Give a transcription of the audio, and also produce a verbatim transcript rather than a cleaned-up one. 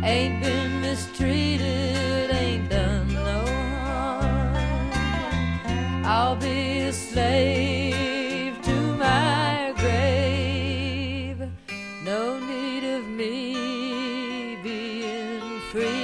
Ain't been mistreated, ain't done no harm. I'll be a slave to my grave. No need of me being free.